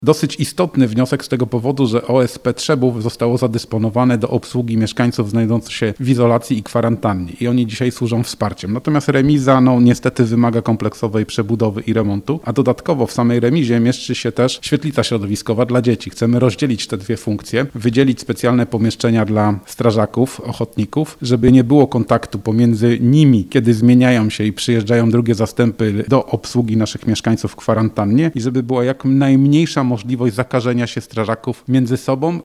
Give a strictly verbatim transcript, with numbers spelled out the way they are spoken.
Dosyć istotny wniosek z tego powodu, że O S P Trzebów zostało zadysponowane do obsługi mieszkańców znajdujących się w izolacji i kwarantannie i oni dzisiaj służą wsparciem. Natomiast remiza no niestety wymaga kompleksowej przebudowy i remontu, a dodatkowo w samej remizie mieszczy się też świetlica środowiskowa dla dzieci. Chcemy rozdzielić te dwie funkcje, wydzielić specjalne pomieszczenia dla strażaków, ochotników, żeby nie było kontaktu pomiędzy nimi, kiedy zmieniają się i przyjeżdżają drugie zastępy do obsługi naszych mieszkańców w kwarantannie i żeby była jak najmniejsza możliwość zakażenia się strażaków między sobą